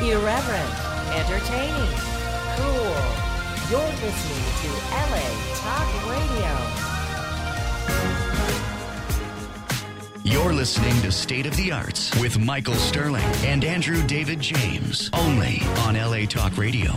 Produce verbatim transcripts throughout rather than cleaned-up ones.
Irreverent, entertaining, cool. You're listening to L A Talk Radio. You're listening to State of the Arts with Michael Sterling and Andrew David James, only on L A Talk Radio.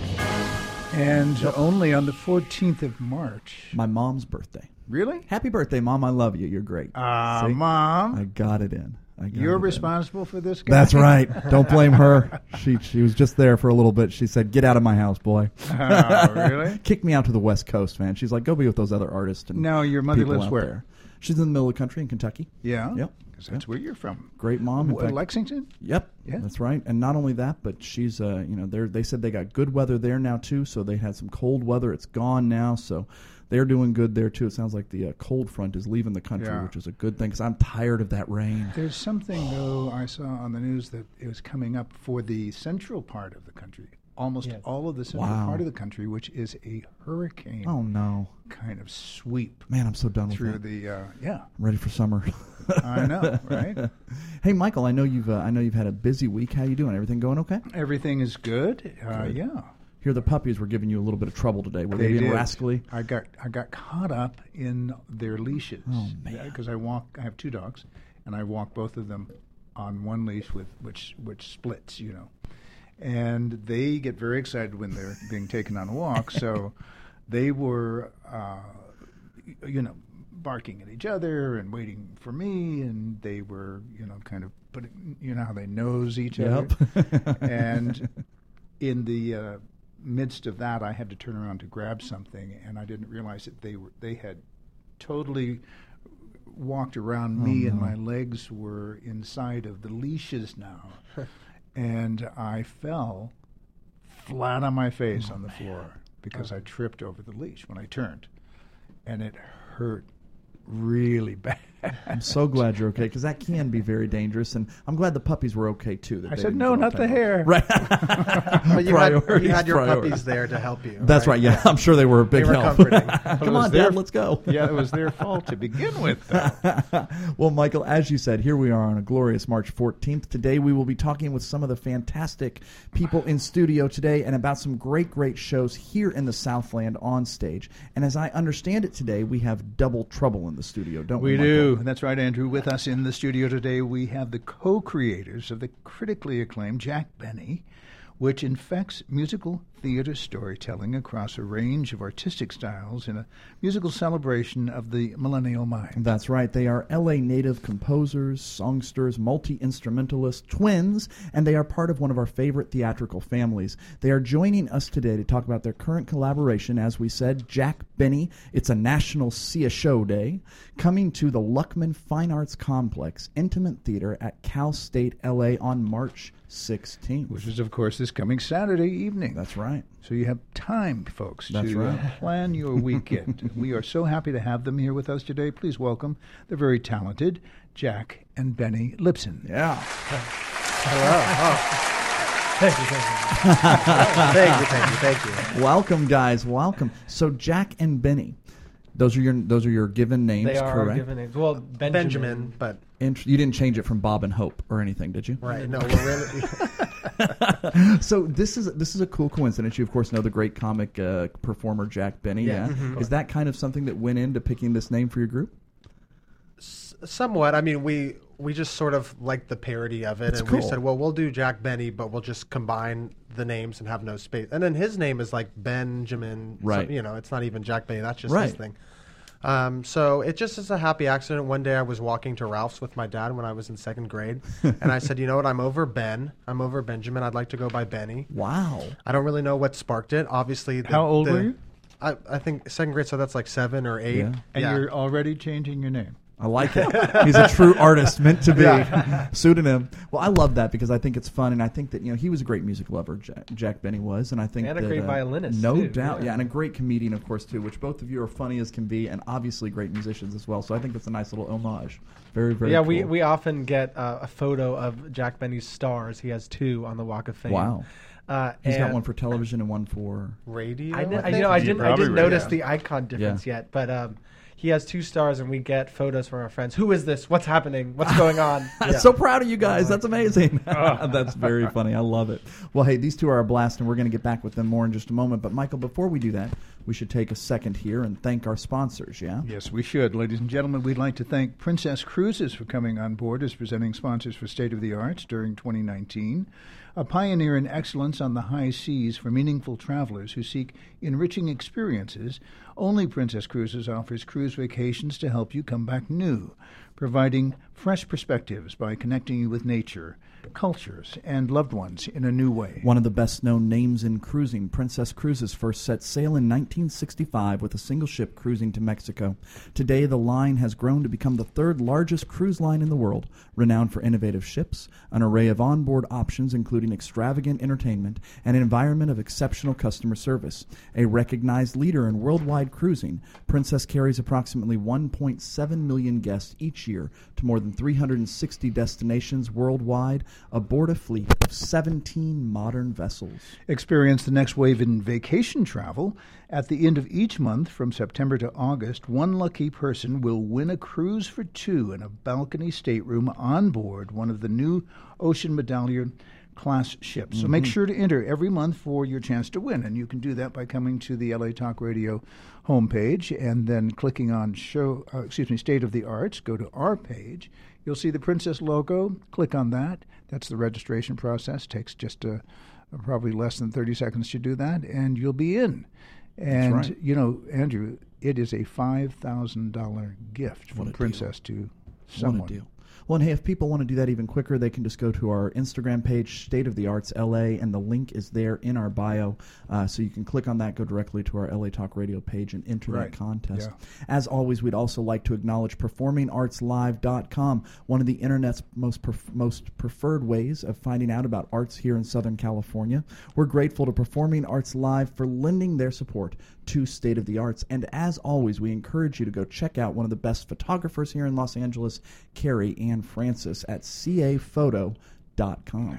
And only on the fourteenth of March. My mom's birthday. Really? Happy birthday, Mom. I love you. You're great. Ah, uh, Mom. I got it in. I got You're it responsible in. for this guy? That's right. Don't blame her. She she was just there for a little bit. She said, get out of my house, boy. Oh, really? Kicked me out to the West Coast, man. She's like, go be with those other artists. And no, your mother people lives out where? There. She's in the middle of the country in Kentucky. Yeah? Yep. Because that's yep. where you're from. Great mom. In w- fact, Lexington? Yep. Yeah. That's right. And not only that, but she's, uh, you know, they they said they got good weather there now, too. So they had some cold weather. It's gone now. So they're doing good there, too. It sounds like the uh, cold front is leaving the country, yeah. which is a good thing because I'm tired of that rain. There's something, though, I saw on the news that it was coming up for the central part of the country. Almost yes. all of the central wow. part of the country, which is a hurricane. Oh, no. Kind of sweep. Man, I'm so done with through that. the, uh, yeah. I'm ready for summer. I know, right? Hey, Michael, I know you've uh, I know you've had a busy week. How you doing? Everything going okay? Everything is good. Uh, good. Yeah. Here, the puppies were giving you a little bit of trouble today. Were they, they being did. rascally? I got I got caught up in their leashes. Oh man! Because I walk. I have two dogs, and I walk both of them on one leash with which which splits. You know, and they get very excited when they're being taken on a walk. So they were, uh, you know, barking at each other and waiting for me, and they were, you know, kind of putting, you know, how they nose each yep. other, and in the uh, midst of that, I had to turn around to grab something, and I didn't realize that they were they had totally walked around oh, me, no. and my legs were inside of the leashes now, and I fell flat on my face oh, on the man. floor because oh. I tripped over the leash when I turned, and it hurt really bad. I'm so glad you're okay because that can be very dangerous, and I'm glad the puppies were okay too. That I they said, didn't no, go not up the that hair. Right. Well, you, had, you had your priorities. puppies there to help you. That's right. right Yeah, I'm sure they were a big they were help. comforting. Come on, their, Dad, let's go. Yeah, it was their fault to begin with. Well, Michael, as you said, here we are on a glorious March fourteenth. Today we will be talking with some of the fantastic people in studio today and about some great, great shows here in the Southland on stage. And as I understand it today, we have double trouble in the studio, don't we, We Michael? do. That's right, Andrew. With us in the studio today, we have the co-creators of the critically acclaimed Jack Benny, which infects musical theater storytelling across a range of artistic styles in a musical celebration of the millennial mind. That's right. They are L A native composers, songsters, multi-instrumentalists, twins, and they are part of one of our favorite theatrical families. They are joining us today to talk about their current collaboration, as we said, Jack Benny. It's a National See a Show Day, coming to the Luckman Fine Arts Complex Intimate Theater at Cal State L A on March sixteenth. Which is, of course, this coming Saturday evening. That's right. So you have time, folks, That's to right. uh, plan your weekend. We are so happy to have them here with us today. Please welcome the very talented Jack and Benny Lipson. Yeah. Hello. Oh. Thank you, thank you. thank you, thank you, thank you. Welcome, guys. Welcome. So Jack and Benny, those are your those are your given names, they are correct? Our given names. Well, Benjamin, Benjamin but Int- you didn't change it from Bob and Hope or anything, did you? right. No, we're really. So this is this is a cool coincidence. You of course know the great comic uh, performer Jack Benny. Yeah. Yeah, Mm-hmm. Is that kind of something that went into picking this name for your group? S- somewhat. I mean, we we just sort of liked the parody of it, That's and cool. we said, well, we'll do Jack Benny, but we'll just combine the names and have no space. And then his name is like Benjamin. Right. So, you know, it's not even Jack Benny. That's just Right. his thing. Um, so it just is a happy accident. One day I was walking to Ralph's with my dad when I was in second grade, and I said, you know what, I'm over Ben. I'm over Benjamin. I'd like to go by Benny. Wow. I don't really know what sparked it. Obviously, the, How old the, were you? I, I think second grade, so that's like seven or eight. Yeah. And Yeah. you're already changing your name. I like it. He's a true artist, meant to be. Yeah. Pseudonym. Well, I love that because I think it's fun, and I think that you know he was a great music lover. Jack, Jack Benny was, and I think And a that, great uh, violinist, no too. doubt, yeah. Yeah. and a great comedian, of course, too. Which both of you are funny as can be, and obviously great musicians as well. So I think that's a nice little homage. Very, very. yeah, cool. we, we often get uh, a photo of Jack Benny's stars. He has two on the Walk of Fame. Wow. Uh, He's got and one for television and one for. Radio. I, didn't, I, think? you know, I You didn't, I probably didn't read notice that. the icon difference Yeah. yet, but um, he has two stars, and we get photos from our friends. Who is this? What's happening? What's going on? I'm so proud of you guys. That's amazing. That's very funny. I love it. Well, hey, these two are a blast, and we're going to get back with them more in just a moment. But, Michael, before we do that, we should take a second here and thank our sponsors, yeah? Yes, we should. Ladies and gentlemen, we'd like to thank Princess Cruises for coming on board as presenting sponsors for State of the Arts during twenty nineteen. A pioneer in excellence on the high seas for meaningful travelers who seek enriching experiences, only Princess Cruises offers cruise vacations to help you come back new, providing fresh perspectives by connecting you with nature, cultures, and loved ones in a new way. One of the best-known names in cruising, Princess Cruises first set sail in nineteen sixty-five with a single ship cruising to Mexico. Today, the line has grown to become the third largest cruise line in the world, renowned for innovative ships, an array of onboard options including extravagant entertainment, and an environment of exceptional customer service. A recognized leader in worldwide cruising, Princess carries approximately one point seven million guests each year to more than three hundred sixty destinations worldwide, aboard a fleet of seventeen modern vessels. Experience the next wave in vacation travel. At the end of each month, from September to August, one lucky person will win a cruise for two in a balcony stateroom on board one of the new Ocean Medallion class ships. So mm-hmm. make sure to enter every month for your chance to win, and you can do that by coming to the L A Talk Radio homepage and then clicking on show, uh, excuse me, State of the Arts. Go to our page. You'll see the Princess logo. Click on that. That's the registration process. Takes just a, a probably less than thirty seconds to do that, and you'll be in. And, right. you know, Andrew, it is a five thousand dollars gift from Princess deal. to someone. What a deal. Well, and hey, if people want to do that even quicker, they can just go to our Instagram page, State of the Arts L A, and the link is there in our bio. Uh, so you can click on that, go directly to our L A Talk Radio page, and enter right. that contest. Yeah. As always, we'd also like to acknowledge performing arts live dot com, one of the Internet's most pref- most preferred ways of finding out about arts here in Southern California. We're grateful to Performing Arts Live for lending their support to State of the Arts. And as always, we encourage you to go check out one of the best photographers here in Los Angeles, Carrie Ann Francis, at c a photo dot com.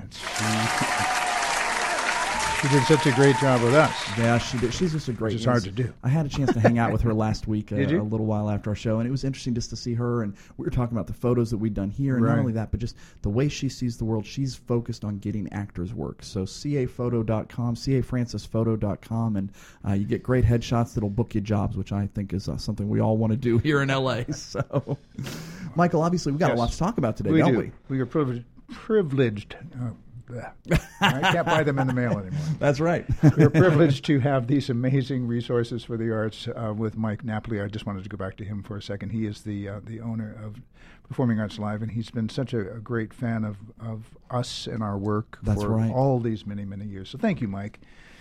She did such a great job with us. Yeah, she did. She's just a great. Which is hard to do. I had a chance to hang out with her last week, uh, Did you? a little while after our show, and it was interesting just to see her. And we were talking about the photos that we'd done here, and Right. not only that, but just the way she sees the world. She's focused on getting actors' work. So c a photo dot com, c a francis photo dot com, and uh, you get great headshots that'll book you jobs, which I think is uh, something we all want to do here in L A. So, Michael, obviously we got Yes. a lot to talk about today, we don't do. we? We are privileged. privileged uh, bleh. I can't buy them in the mail anymore. That's right. We're privileged to have these amazing resources for the arts uh, with Mike Napoli. I just wanted to go back to him for a second. He is the uh, the owner of Performing Arts Live, and he's been such a, a great fan of, of us and our work That's for right. all these many, many years. So thank you, Mike.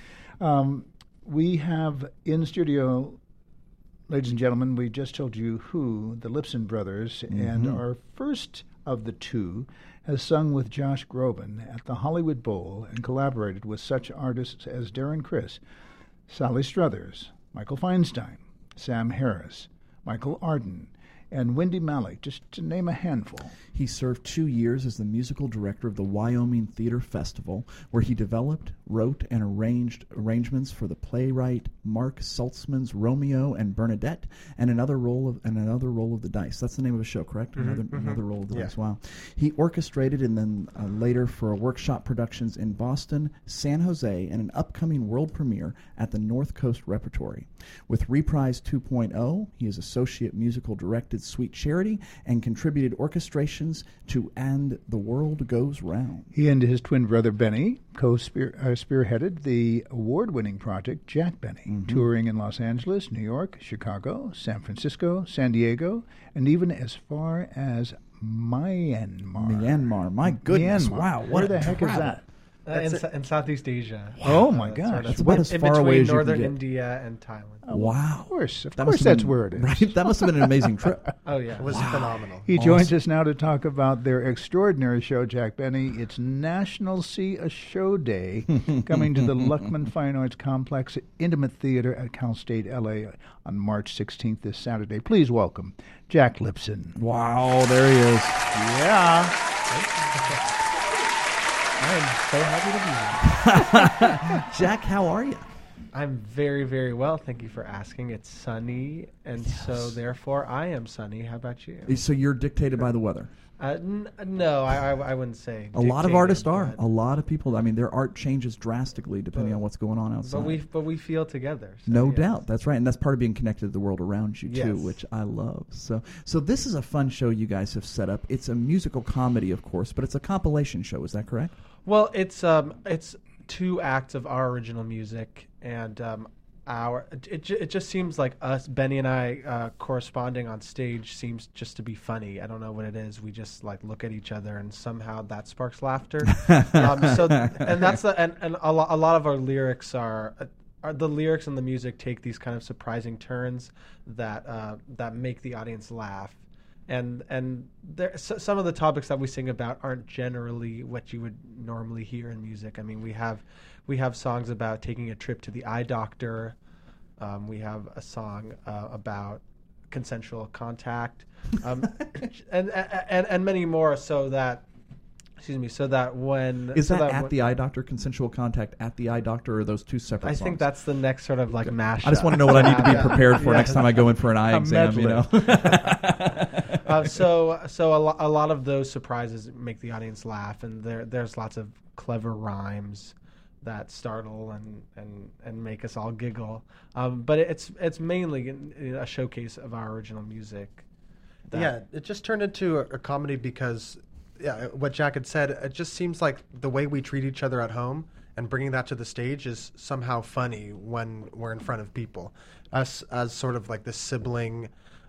Um, we have in studio, ladies and gentlemen, we just told you who, the Lipson Brothers, Mm-hmm. and our first of the two has sung with Josh Groban at the Hollywood Bowl and collaborated with such artists as Darren Criss, Sally Struthers, Michael Feinstein, Sam Harris, Michael Arden, and Wendy Malick, just to name a handful. He served two years as the musical director of the Wyoming Theater Festival, where he developed, wrote, and arranged arrangements for the playwright Mark Saltzman's Romeo and Bernadette, and another role of and another roll of the dice. That's the name of a show, correct? Mm-hmm, Another mm-hmm. another roll of the Yeah. dice. Wow. He orchestrated and then uh, later for workshop productions in Boston, San Jose, and an upcoming world premiere at the North Coast Repertory. With Reprise two point oh, he is associate musical directed Sweet Charity and contributed orchestrations to And the World Goes Round. He and his twin brother Benny co-spearheaded the award-winning project Jack Benny, Mm-hmm. touring in Los Angeles, New York, Chicago, San Francisco, San Diego, and even as far as Myanmar. Myanmar. My goodness. Myanmar. Wow. What Where a the heck is travel. that? Uh, in, That's Sou- in Southeast Asia. Oh, my Uh, gosh. sort of That's about as in far between away as you can northern get. India and Thailand. Wow. Of course. Of That course must have that's been- where it is. Right? That must have been an amazing trip. Oh yeah, It was phenomenal. He joins us now to talk about their extraordinary show, Jack Benny. It's National See a Show Day, coming to the Luckman Fine Arts Complex Intimate Theater at Cal State L A on March sixteenth, this Saturday. Please welcome Jack Lipson. Wow. There he is. Yeah. I'm so happy to be here. Jack, how are you? I'm very, very well. Thank you for asking. It's sunny, and Yes. so therefore I am sunny. How about you? So you're dictated by the weather. Uh, n- no, I, I, I wouldn't say. A lot of dictated, artists are. but- A lot of people. I mean, their art changes drastically depending But- on what's going on outside. But we, but we feel together. so No yes. doubt, that's right, and that's part of being connected to the world around you too, Yes. which I love. So, so this is a fun show you guys have set up. It's a musical comedy, of course, but it's a compilation show. Is that correct? Well, it's um, it's two acts of our original music, and um, our it ju- it just seems like us, Benny and I, uh, corresponding on stage seems just to be funny. I don't know what it is. We just like look at each other, and somehow that sparks laughter. um, so, and that's the and, and a, lo- a lot of our lyrics are. Uh, are the lyrics and the music take these kind of surprising turns that uh, that make the audience laugh. And and there, s some of the topics that we sing about aren't generally what you would normally hear in music. I mean, we have we have songs about taking a trip to the eye doctor. Um, we have a song uh, about consensual contact, um, and, and and many more. So that, excuse me, so that when Is so that, at when- the eye doctor, consensual contact at the eye doctor, or are those two separate I songs? think that's the next sort of like mashup. I just want to know what I need to be Yeah. prepared for Yeah. next time I go in for an eye A exam. You know. uh, so so a, lo- a lot of those surprises make the audience laugh, and there there's lots of clever rhymes that startle and, and, and make us all giggle. Um, but it's it's mainly in- in a showcase of our original music. that- Yeah, it just turned into a, a comedy because, yeah, what Jack had said, it just seems like the way we treat each other at home and bringing that to the stage is somehow funny when we're in front of people. Us as sort of like this sibling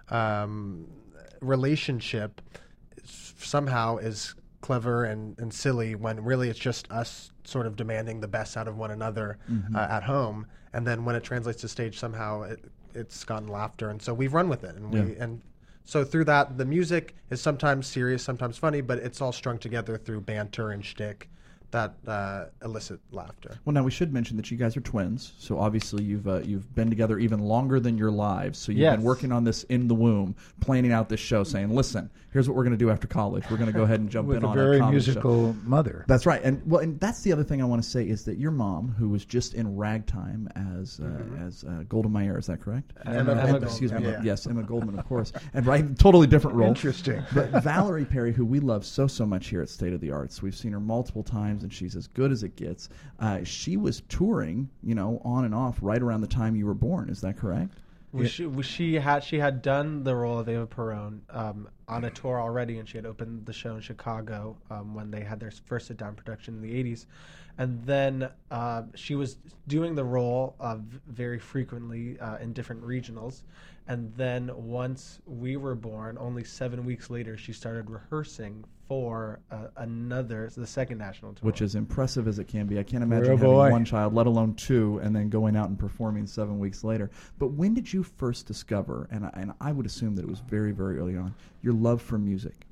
um, relationship s- somehow is clever and, and silly when really it's just us sort of demanding the best out of one another uh, at home. And then when it translates to stage, somehow it, it's gotten laughter. And so we've run with it. And we Yeah. and so through that, the music is sometimes serious, sometimes funny, but it's all strung together through banter and shtick that uh, elicit laughter. Well, now we should mention that you guys are twins, so obviously you've uh, you've been together even longer than your lives. So you've Yes. been working on this in the womb, planning out this show, saying, "Listen, here's what we're going to do after college. We're going to go ahead and jump with in a on very a comedy show." musical mother. That's right, and well, and that's the other thing I want to say is that your mom, who was just in Ragtime as uh, as uh, Golda Meir, is that correct? Emma Emma, Goldman. excuse me, Yeah. yes, Emma Goldman, of course, and right, totally different role. Interesting. But Valerie Perry, who we love so so much here at State of the Arts, we've seen her multiple times, and she's as good as it gets. Uh, she was touring, you know, on and off right around the time you were born. Is that correct? Was she, was she had she had done the role of Eva Perón um, on a tour already, and she had opened the show in Chicago um, when they had their first sit-down production in the eighties, and then uh, she was doing the role uh, v- very frequently uh, in different regionals, and then once we were born, only seven weeks later, she started rehearsing for uh, another, the second national tour, Which is impressive as it can be. I can't imagine Oh, having boy. one child, let alone two, and then going out and performing seven weeks later. But when did you first discover, and I, and I would assume that it was very, very early on, your love for music?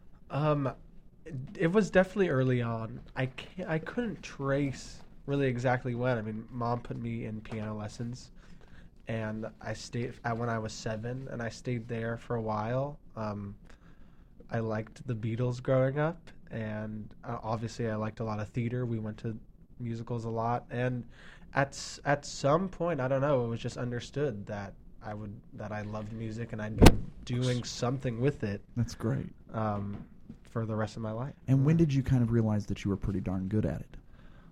Um, it, it was definitely early on. I can't, I couldn't trace really exactly when. I mean, mom put me in piano lessons, and I stayed at when I was seven, and I stayed there for a while. Um, I liked the Beatles growing up, and uh, obviously I liked a lot of theater. We went to musicals a lot, and at s- at some point, I don't know, it was just understood that I would that I loved music, and I'd be doing something with it. That's great. Um, for the rest of my life. And when did you kind of realize that you were pretty darn good at it?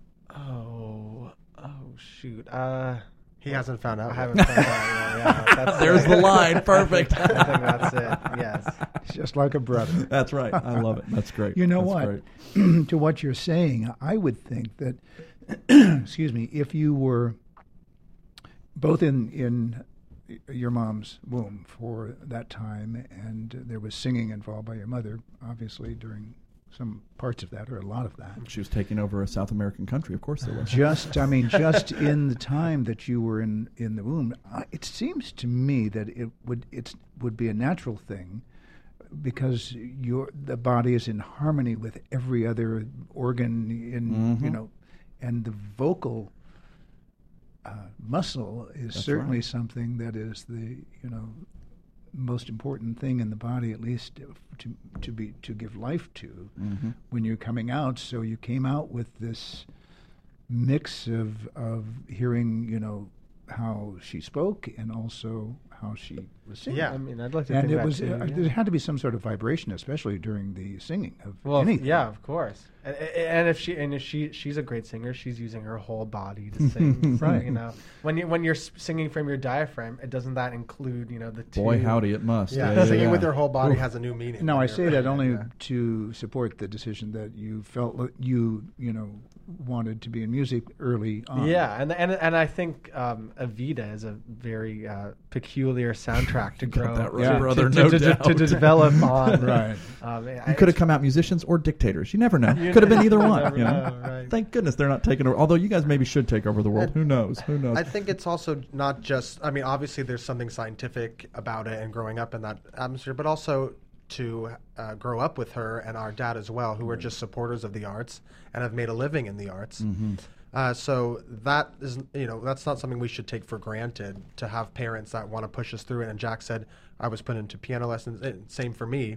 Oh, oh shoot. Uh, He hasn't found out. I yet. haven't found out yet. Yeah, that's There's the line. Perfect. I think that's it. Yes. It's just like a brother. That's right. I love it. That's great. You know That's what? great. To what you're saying, I would think that, excuse me, if you were both in in your mom's womb for that time, and there was singing involved by your mother, obviously during some parts of that or a lot of that. She was taking over a South American country. Of course there was. Just, I mean, just in the time that you were in, in the womb, I- it seems to me that it would it's would be a natural thing, because your the body is in harmony with every other organ in you Mhm. know, and the vocal uh, muscle is That's certainly right. something that is the you know most important thing in the body, at least to to be to give life to Mm-hmm. when you're coming out. So you came out with this mix of of hearing, you know, how she spoke and also how she was singing. Yeah. I mean, I'd like to And think it that was too, uh, yeah. there had to be some sort of vibration, especially during the singing of Well, anything. yeah, of course. And, and if she and if she she's a great singer, she's using her whole body to sing. So, Right. you know, when you when you're s- singing from your diaphragm, it doesn't that include you know the two. Boy, howdy, it must. Yeah, singing yeah. with your whole body has a new meaning. No, when I you're- say that only yeah. to support the decision that you felt li- you you know wanted to be in music early on. Yeah, and and and I think um, Evita is a very uh, peculiar soundtrack to grow, that right, to, brother, to, no to, to, doubt. to develop on. Right. Um, You could have come out musicians or dictators. You never know. Could have been either you one. never You know? know, right. Thank goodness they're not taking over. Although you guys maybe should take over the world. Who knows? Who knows? I think it's also not just, I mean, obviously there's something scientific about it and growing up in that atmosphere, but also to uh, grow up with her and our dad as well, who are just supporters of the arts and have made a living in the arts. Mm-hmm. Uh, so that is, you know, that's not something we should take for granted, to have parents that want to push us through it. And Jack said, I was put into piano lessons, eh, same for me.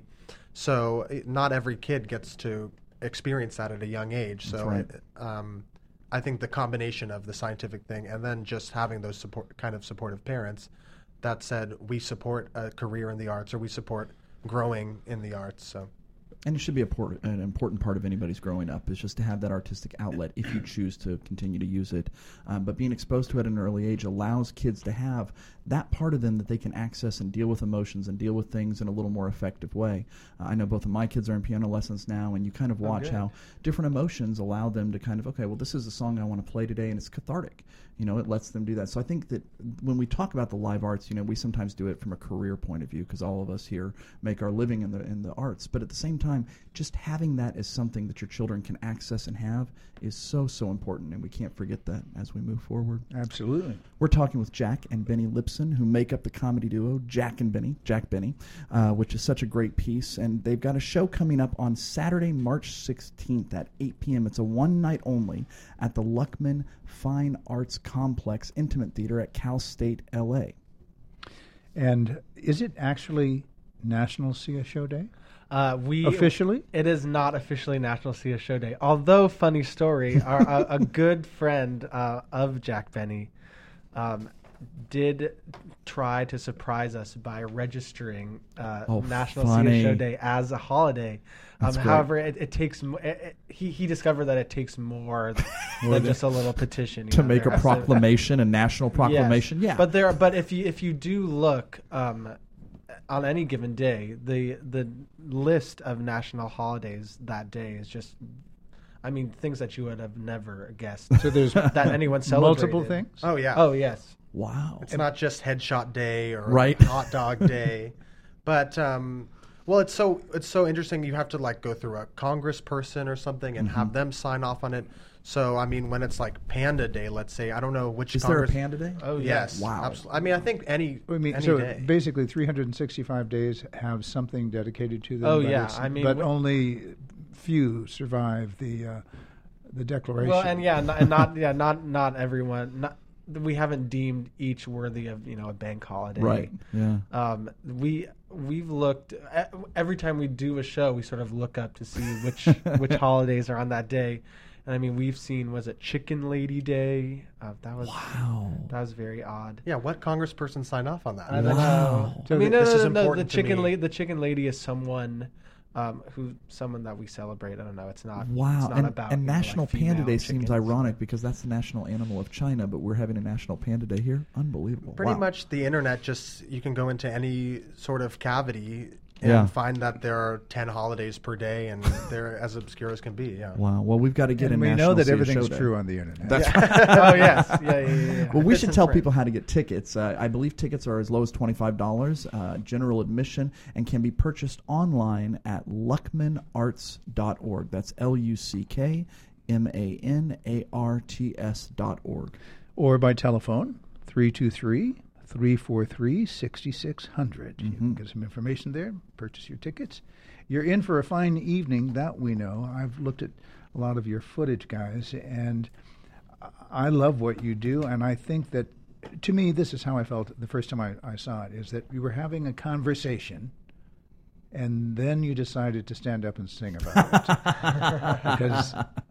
So it, not every kid gets to experience that at a young age. So right. it, um, I think the combination of the scientific thing and then just having those support, kind of supportive parents that said, we support a career in the arts, or we support growing in the arts. So. And it should be a por- an important part of anybody's growing up, is just to have that artistic outlet if you choose to continue to use it. Um, but being exposed to it at an early age allows kids to have that part of them that they can access and deal with emotions and deal with things in a little more effective way. Uh, I know both of my kids are in piano lessons now, and you kind of watch good. how different emotions allow them to kind of, okay, well, this is a song I want to play today, and it's cathartic. You know, it lets them do that. So I think that when we talk about the live arts, you know, we sometimes do it from a career point of view, because all of us here make our living in the in the arts. But at the same time, just having that as something that your children can access and have is so, so important, and we can't forget that as we move forward. Absolutely. We're talking with Jack and Benny Lipson, who make up the comedy duo Jack and Benny, Jack Benny, uh, which is such a great piece. And they've got a show coming up on Saturday, March sixteenth at eight p.m. It's a one night only at the Luckman Fine Arts Complex Intimate Theater at Cal State L A. And is it actually National See a Show Day? Uh, we Officially? It is not officially National See a Show Day. Although, funny story, our, a, a good friend uh, of Jack Benny um, did try to surprise us by registering uh, Oh, National funny. See a Show Day as a holiday. Um, That's great. however, it, it takes mo- it, it, he he discovered that it takes more than just a little petition you To know, make there a has to- proclamation, a national proclamation. Yes. Yeah. But there, but if you if you do look um, on any given day, the the list of national holidays that day is just, I mean, things that you would have never guessed So there's that anyone celebrated. multiple things? Oh, yeah. Oh yes. Wow. It's not just Headshot Day or Right. Hot Dog Day, but um, well, it's so it's so interesting. You have to like go through a congressperson or something and Mm-hmm. have them sign off on it. So I mean, when it's like Panda Day, let's say, I don't know which. Is there a Congress- Panda Day? Oh Yes. Wow. Absolutely. I mean, I think any I mean, any so day. basically three hundred sixty-five days have something dedicated to them. Oh, but yeah, it's- I mean, but wh- only few survive the uh, the declaration. Well, and yeah, not, and not yeah, not not everyone. Not, we haven't deemed each worthy of you know a bank holiday. Right. Yeah. Um, we we've looked e- every time we do a show, we sort of look up to see which which holidays are on that day, and I mean we've seen was it Chicken Lady Day? Uh, that was Wow. that was very odd. yeah, what congressperson signed off on that? I don't Wow. know. So I mean, th- no, this no, is no, no, The important to chicken me. lady, the chicken lady is someone um, who someone that we celebrate. I don't know. It's not. Wow. It's not and about and you know, like National Panda female Day seems chickens. ironic because that's the national animal of China, but we're having a National Panda Day here. Unbelievable. Pretty Wow. much the internet, just you can go into any sort of cavity and Yeah. find that there are ten holidays per day, and they're as obscure as can be. Yeah. Wow. Well, we've got to get and a we National know that See a everything's Show Day. true on the internet. That's oh yes, yeah, yeah, yeah. yeah. Well, we It's should in tell print. people how to get tickets. Uh, I believe tickets are as low as twenty-five dollars, uh, general admission, and can be purchased online at luckman arts dot org. That's L U C K M A N A R T S dot org. Or by telephone, three two three, three four three, six six zero zero. You can get some information there, purchase your tickets. You're in for a fine evening, that we know. I've looked at a lot of your footage, guys, and I love what you do, and I think that, to me, this is how I felt the first time I, I saw it, is that you were having a conversation, and then you decided to stand up and sing about it. Because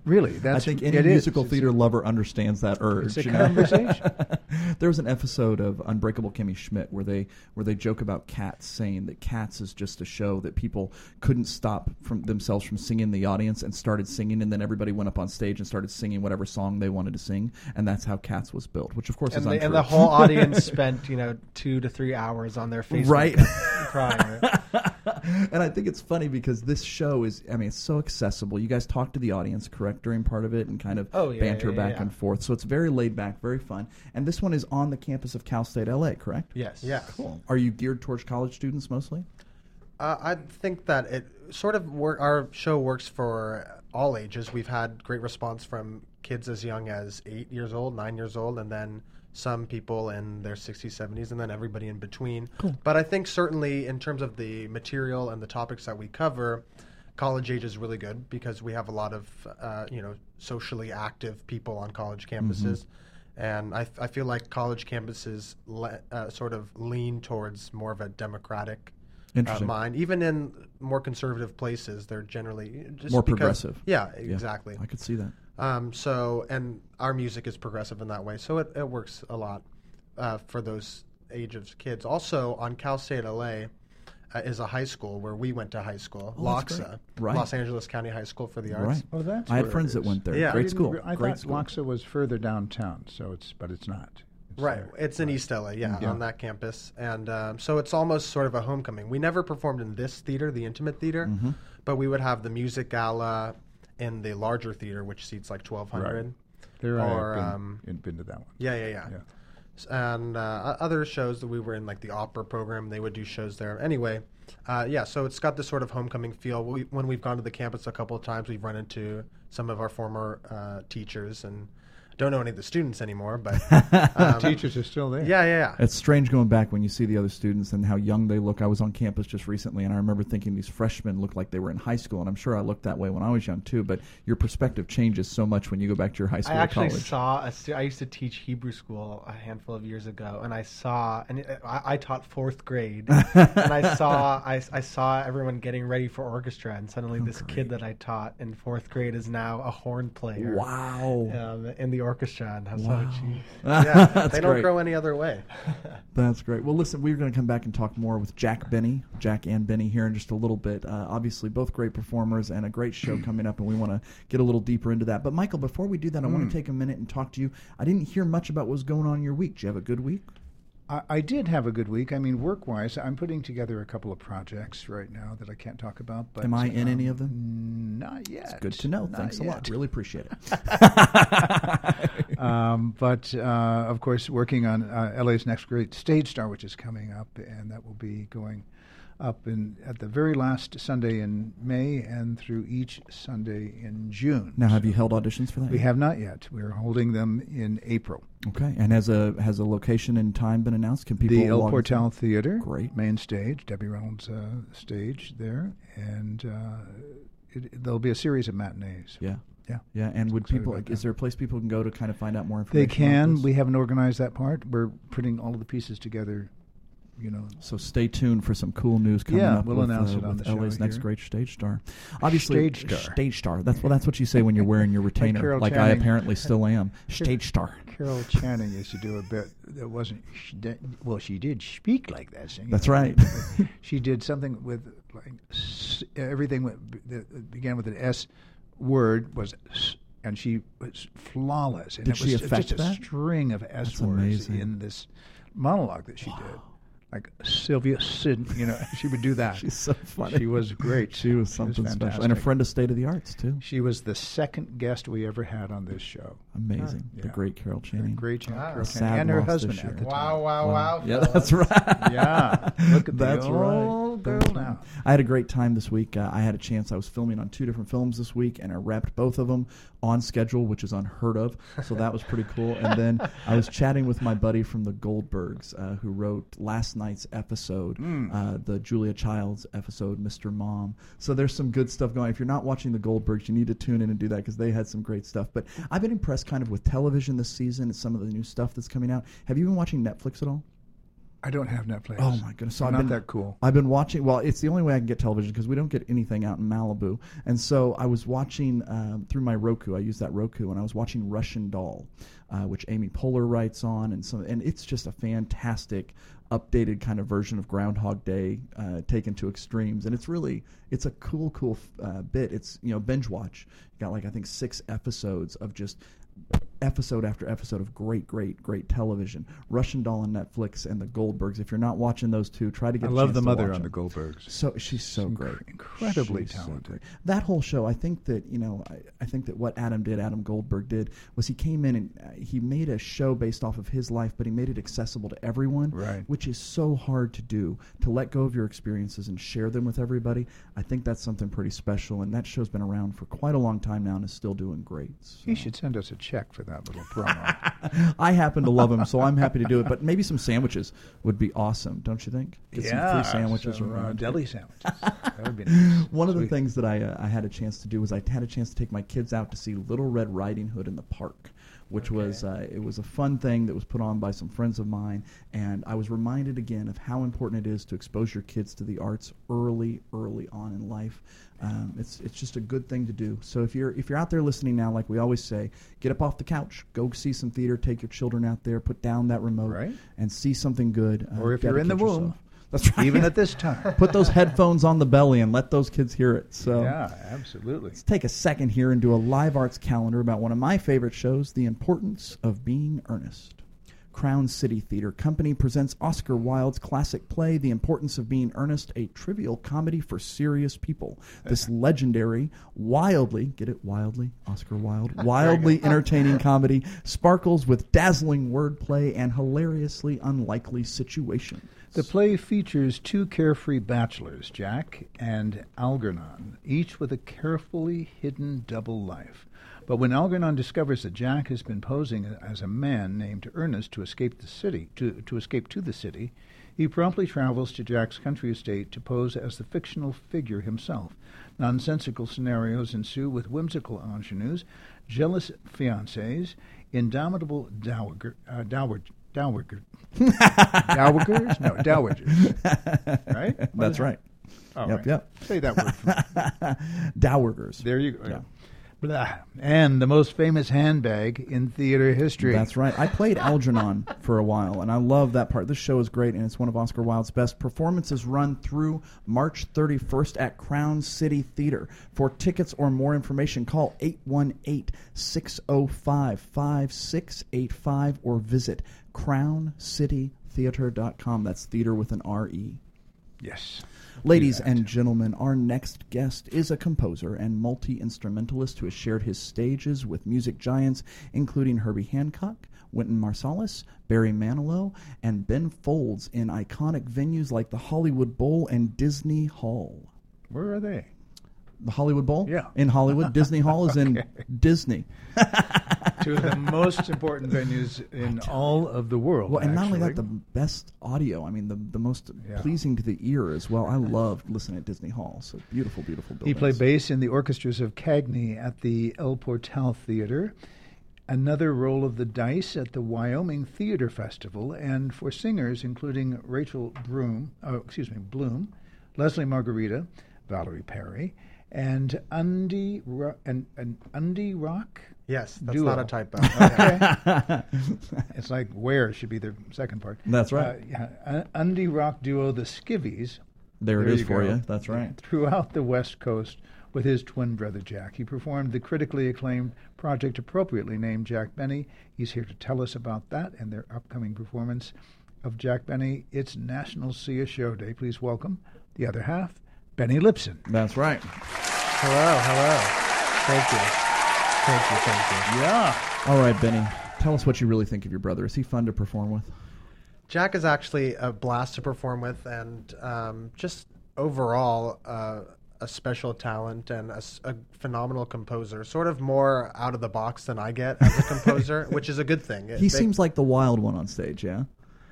Really, that's I think any it is. musical It's- theater lover understands that urge. It's a you know? conversation. There was an episode of Unbreakable Kimmy Schmidt where they where they joke about Cats, saying that Cats is just a show that people couldn't stop from themselves from singing in the audience and started singing, and then everybody went up on stage and started singing whatever song they wanted to sing, and that's how Cats was built, which of course And is the, untrue. and the whole audience spent, you know, two to three hours on their Facebook Right. crying. And I think it's funny because this show is, I mean, it's so accessible. You guys talk to the audience, correct, during part of it and kind of Oh, yeah, banter yeah, back yeah. and forth. So it's very laid back, very fun. And this one is on the campus of Cal State L A, correct? Yes. Yeah. Cool. Are you geared towards college students mostly? Uh, I think that it sort of wor- our show works for all ages. We've had great response from kids as young as eight years old, nine years old, and then some people in their sixties, seventies, and then everybody in between. Cool. But I think certainly in terms of the material and the topics that we cover, college age is really good because we have a lot of uh, you know socially active people on college campuses. And I, I feel like college campuses le- uh, sort of lean towards more of a democratic uh, Interesting. mind. Even in more conservative places, they're generally just More because- progressive. Yeah, Yeah, exactly. I could see that. Um, so, and our music is progressive in that way, so it, it works a lot uh, for those age of kids. Also, on Cal State L A uh, is a high school where we went to high school, Oh, that's LOXA, great. Right. Los Angeles County High School for the Arts. Right. Oh, that's I had where friends it that is. went there. Yeah. Great I school. didn't re- I Great thought school. Loxa was further downtown, so it's but it's not. It's Right, there. it's in East L A, yeah, Yeah. on that campus, and um, so it's almost sort of a homecoming. We never performed in this theater, the Intimate Theater, Mm-hmm. but we would have the music gala in the larger theater, which seats like twelve hundred. Right. There Or, I have um, been, been to that one. Yeah, yeah, yeah. Yeah. S- And uh, o- other shows that we were in, like the opera program, they would do shows there. Anyway, uh, yeah, so it's got this sort of homecoming feel. We, when we've gone to the campus a couple of times, we've run into some of our former uh, teachers and don't know any of the students anymore, but um, Teachers are still there. yeah, yeah, yeah. It's strange going back when you see the other students and how young they look. I was on campus just recently, and I remember thinking these freshmen looked like they were in high school, and I'm sure I looked that way when I was young too. But your perspective changes so much when you go back to your high school I or actually college. saw a stu- I used to teach Hebrew school a handful of years ago, and I saw and it, I, I taught fourth grade, and I saw I, I saw everyone getting ready for orchestra, and suddenly Oh, this kid that I taught in fourth grade is now a horn player. Wow. Um, in the orchestra, and I was Wow. like, geez. Yeah, That's they don't great. grow any other way. That's great. Well, listen, we're going to come back and talk more with Jack Benny, Jack and Benny here in just a little bit. Uh, obviously, both great performers and a great show coming up, and we want to get a little deeper into that. But, Michael, before we do that, I want to take a minute and talk to you. I didn't hear much about what was going on in your week. Did you have a good week? I, I did have a good week. I mean, work-wise, I'm putting together a couple of projects right now that I can't talk about. But Am I in um, any of them? Not yet. It's good to know. Not Thanks a lot. yet. Really appreciate it. um, but uh, of course, working on uh, L A's next great stage star, which is coming up, and that will be going up in at the very last Sunday in May and through each Sunday in June. Now, have you held auditions for that We yet? have not yet. We're holding them in April. Okay. And has a has a location and time been announced? Can people The El log into- Portal Theater, Great. main stage, Debbie Reynolds' uh, stage there, and uh, it, there'll be a series of matinees. Yeah. Yeah. Yeah. And would Excited people? about Is that. there a place people can go to kind of find out more They information? about can. this? We haven't organized that part. We're putting all of the pieces together. You know, So stay tuned for some cool news coming Yeah, up. we'll with, announce uh, it on with the show L A's next here. great stage star. Obviously, Stage star. Stage star. That's well. That's what you say when you're wearing your retainer, Carol like I Channing. apparently still am. Stage star. Carol Channing used to do a bit that wasn't. She did, well, she did speak like that. Singing. That's right. But she did something with like s- everything went, that began with an S word was, s, and she was flawless. And Did it she was affect just a that? string of S That's words amazing. in this monologue that she did. Like Sylvia Sid, you know, she would do that. She's so funny. She was great. She was something special, and a fantastic. friend of State of the Arts too. She was the second guest we ever had on this show. Amazing. The Yeah. great Carol Channing. Great Channing, Wow. Carol Sad Channing, and her loss husband this year. at the time. Wow, wow, wow. Yeah, fellas. that's right. Yeah, look at That's the right. old girl now. I had a great time this week. Uh, I had a chance. I was filming on two different films this week, and I wrapped both of them on schedule, which is unheard of. So that was pretty cool. And then I was chatting with my buddy from the Goldbergs, uh, who wrote last night's episode, uh, the Julia Childs episode, Mister Mom. So there's some good stuff going. If you're not watching the Goldbergs, you need to tune in and do that because they had some great stuff. But I've been impressed kind of with television this season and some of the new stuff that's coming out. Have you been watching Netflix at all? I don't have Netflix. Oh my goodness! So I'm I've not been, that cool. I've been watching. Well, it's the only way I can get television because we don't get anything out in Malibu. And so I was watching um, through my Roku. I use that Roku, and I was watching Russian Doll, uh, which Amy Poehler writes on, and some. And it's just a fantastic, updated kind of version of Groundhog Day, uh, taken to extremes. And it's really, it's a cool, cool uh, bit. It's you know binge watch. You got like I think six episodes of just. Episode after episode of great, great, great television. Russian Doll on Netflix and the Goldbergs. If you're not watching those two, try to get. I a love chance the to mother watch on them. the Goldbergs. So she's so Inc- great, incredibly She's so talented. great. That whole show, I think that you know, I, I think that what Adam did, Adam Goldberg did, was he came in and uh, he made a show based off of his life, but he made it accessible to everyone, Right. which is so hard to do. To let go of your experiences and share them with everybody, I think that's something pretty special. And that show's been around for quite a long time now and is still doing great. So. You should send us a check for that little promo. I happen to love him, so I'm happy to do it. But maybe some sandwiches would be awesome, don't you think? Get yeah, some free sandwiches some, uh, around. deli sandwiches. That would be nice. One of the Sweet. things that I uh, I had a chance to do was I had a chance to take my kids out to see Little Red Riding Hood in the park, which Okay. was uh, it was a fun thing that was put on by some friends of mine, and I was reminded again of how important it is to expose your kids to the arts early, early on in life. Um, it's it's just a good thing to do. So if you're if you're out there listening now, like we always say, get up off the couch, go see some theater, take your children out there, put down that remote, Right. and see something good. Uh, Or if you're in the dedicate womb, yourself. That's right. even at this time. Put those headphones on the belly and let those kids hear it. So Yeah, absolutely. let's take a second here and do a live arts calendar about one of my favorite shows, The Importance of Being Earnest. Crown City Theater Company presents Oscar Wilde's classic play, The Importance of Being Earnest, a trivial comedy for serious people. This legendary, wildly, get it, wildly, Oscar Wilde, wildly entertaining comedy sparkles with dazzling wordplay and hilariously unlikely situations. The play features two carefree bachelors, Jack and Algernon, each with a carefully hidden double life. But when Algernon discovers that Jack has been posing as a man named Ernest to escape the city, to, to escape to the city, he promptly travels to Jack's country estate to pose as the fictional figure himself. Nonsensical scenarios ensue with whimsical ingenues, jealous fiancés, indomitable dowager, uh, dowager, dowager, dowagers? No, dowagers. Right? What That's is right. that? All Yep, right. yep. Say that word for me. Dowagers. There you go. Yeah. Blah. And the most famous handbag in theater history. That's right. I played Algernon for a while, and I love that part. This show is great, and it's one of Oscar Wilde's best. Performances run through March thirty-first at Crown City Theater. For tickets or more information, call eight one eight, six oh five, five six eight five or visit crown city theater dot com. That's theater with an R E. Yes. Ladies that. and gentlemen, our next guest is a composer and multi-instrumentalist who has shared his stages with music giants including Herbie Hancock, Wynton Marsalis, Barry Manilow, and Ben Folds in iconic venues like the Hollywood Bowl and Disney Hall. Where are they? The Hollywood Bowl? Yeah. In Hollywood. Disney Hall is in Okay. Disney. Two of the most important venues in all of the world. Well, and not only that, actually. the best audio. I mean, the the most Yeah. pleasing to the ear as well. I loved listening at Disney Hall. So beautiful, beautiful He buildings. played bass in the orchestras of Cagney at the El Portal Theater, another roll of the dice at the Wyoming Theater Festival, and for singers including Rachel Broom, oh, excuse me, Bloom, Leslie Margarita, Valerie Perry, and Undy Ro- and, and Undy Rock. Yes, that's Duo. not a typo. Okay. It's like where should be the second part. That's right. Uh, yeah, Un- Undy Rock duo, the Skivvies. There it There is you for go. you. That's right. Throughout the West Coast with his twin brother Jack. He performed the critically acclaimed project appropriately named Jack Benny. He's here to tell us about that and their upcoming performance of Jack Benny. It's National See a Show Day. Please welcome the other half, Benny Lipson. That's right. Hello, hello. Thank you. Thank you, thank you. Yeah. All right, Benny. Tell us what you really think of your brother. Is he fun to perform with? Jack is actually a blast to perform with, and um, just overall uh, a special talent and a, s- a phenomenal composer. Sort of more out of the box than I get as a composer, which is a good thing. He seems like the wild one on stage, yeah?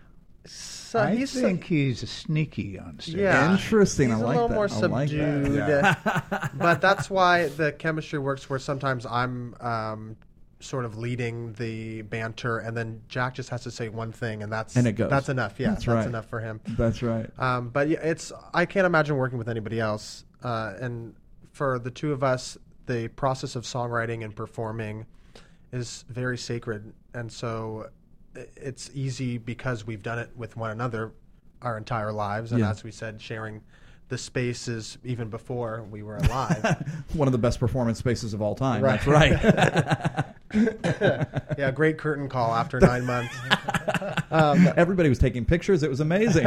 so I he's think he's sneaky on stage. Yeah, Interesting. He's I a like little that. more I like subdued, that. but that's why the chemistry works. Where sometimes I'm um, sort of leading the banter, and then Jack just has to say one thing, and that's And it goes. that's enough. Yeah, That's that's, right. enough for him. That's right. Um, but yeah, it's I can't imagine working with anybody else. Uh, and for the two of us, the process of songwriting and performing is very sacred, and so i- it's easy because we've done it with one another our entire lives, and Yeah. as we said, sharing the spaces even before we were alive. One of the best performance spaces of all time. Right. That's right. Yeah, great curtain call after nine months. Um, Everybody was taking pictures. It was amazing.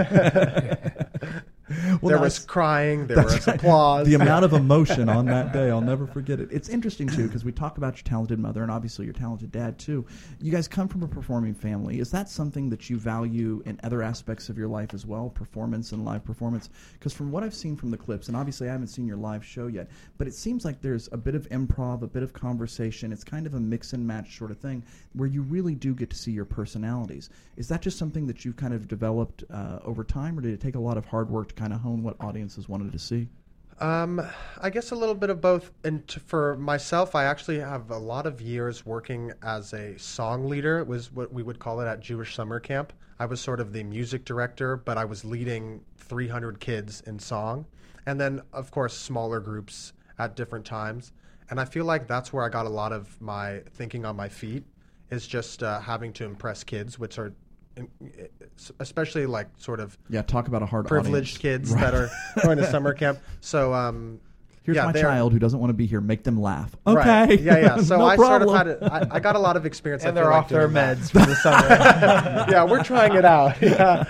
Well, there now was it's- crying, there That's was right. applause. The amount of emotion on that day, I'll never forget it. It's interesting, too, because we talk about your talented mother and obviously your talented dad, too. You guys come from a performing family. Is that something that you value in other aspects of your life as well, performance and live performance? Because from what I've seen from the clips, and obviously I haven't seen your live show yet, but it seems like there's a bit of improv, a bit of conversation. It's kind of a mix and match sort of thing where you really do get to see your personalities. Is that just something that you've kind of developed uh, over time, or did it take a lot of hard work to kind of hone what audiences wanted to see? Um, I guess a little bit of both. And t- for myself, I actually have a lot of years working as a song leader. It was what we would call it at Jewish summer camp. I was sort of the music director, but I was leading three hundred kids in song. And then, of course, smaller groups at different times. And I feel like that's where I got a lot of my thinking on my feet, is just uh, having to impress kids, which are especially like sort of Yeah, talk about a hard privileged audience. kids Right. that are going to summer camp. So um, Here's yeah, my they're- child who doesn't want to be here. Make them laugh. Right. Okay. Yeah, yeah. So No I problem. sort of had a, I, I got a lot of experience. I And feel they're like off their doing that. meds for the summer. Yeah, we're trying it out. Yeah.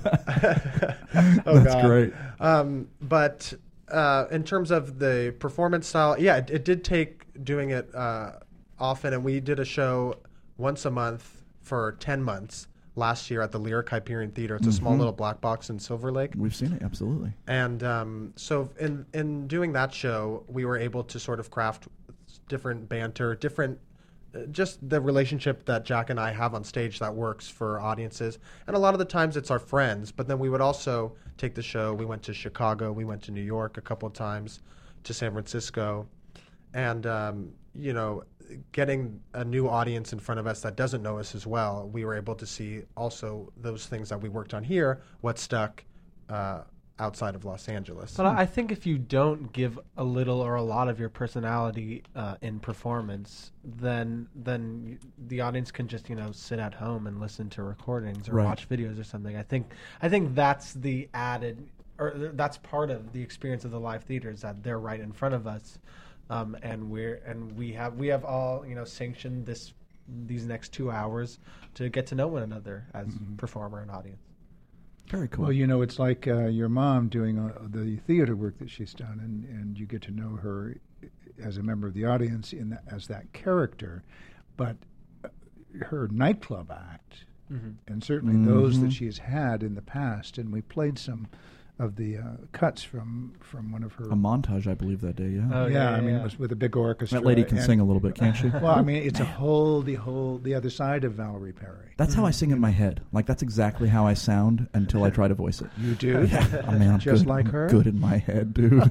Oh, That's God. great. Um, but uh, in terms of the performance style, yeah, it, it did take doing it uh, often, and we did a show once a month for ten months last year at the Lyric Hyperion Theater. It's a small Mhm. little black box in Silver Lake. We've seen it, absolutely. And um, so in in doing that show, we were able to sort of craft different banter, different, uh, just the relationship that Jack and I have on stage that works for audiences. And a lot of the times it's our friends, but then we would also take the show. We went to Chicago, we went to New York a couple of times, to San Francisco. And, um, you know, getting a new audience in front of us that doesn't know us as well, we were able to see also those things that we worked on here, what stuck uh, outside of Los Angeles. But I I think if you don't give a little or a lot of your personality uh, in performance, then then you, the audience can just you know sit at home and listen to recordings or Right. watch videos or something. I think I think that's the added, or th- that's part of the experience of the live theater, is that they're right in front of us, um, and we're and we have we have all you know sanctioned this these next two hours to get to know one another as performer and audience. Very cool. Well, you know, it's like uh, your mom doing uh, the theater work that she's done, and, and you get to know her as a member of the audience in that, as that character. But uh, her nightclub act, Mm-hmm. and certainly those that Mhm. she's had in the past, and we played some of the uh, cuts from from one of her. a montage, I believe, that day, yeah. Oh, yeah, yeah, I mean, yeah. it was with a big orchestra. that lady can and- sing a little bit, can't she? Well, I mean, it's a whole the whole the other side of Valerie Perry. That's how I sing in my head. Like, that's exactly how I sound until I try to voice it. You do, Oh, man, I'm just good. like I'm her. good in my head, dude.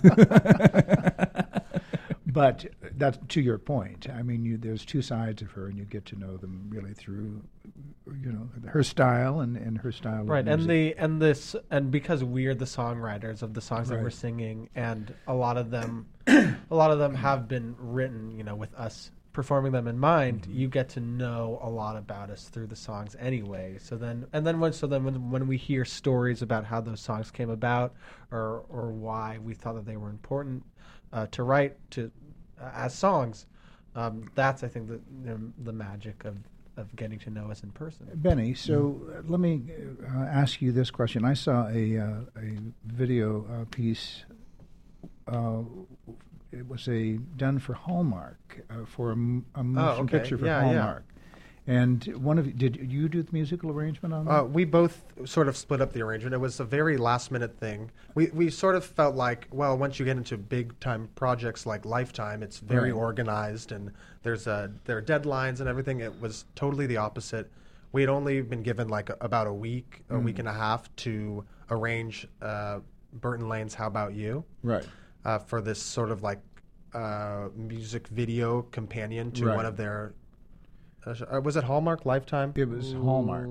But that's to your point. I mean, you, there's two sides of her, and you get to know them really through, you know, her style and, and her style. of Right, and music. the and this and because we're the songwriters of the songs that we're Right. singing, and a lot of them, a lot of them have been written, you know, with us performing them in mind. Mm-hmm. You get to know a lot about us through the songs anyway. So then, and then when so then when when we hear stories about how those songs came about, or or why we thought that they were important uh, to write to uh, as songs, um, that's I think the you know, the magic of. of getting to know us in person. Benny, so uh, let me uh, ask you this question. I saw a uh, a video uh, piece. Uh, it was a done for Hallmark uh, for a, m- a motion okay. picture for Yeah, yeah. Hallmark. And one of you, did you do the musical arrangement on that? Uh, we both sort of split up the arrangement. It was a very last minute thing. We we sort of felt like, well, once you get into big time projects like Lifetime, it's very Right. organized and there's a there are deadlines and everything. It was totally the opposite. We had only been given like a, about a week, a week and a half to arrange uh, Burton Lane's "How About You" right. uh, for this sort of like uh, music video companion to Right. one of their Uh, was it Hallmark, Lifetime? It was Hallmark.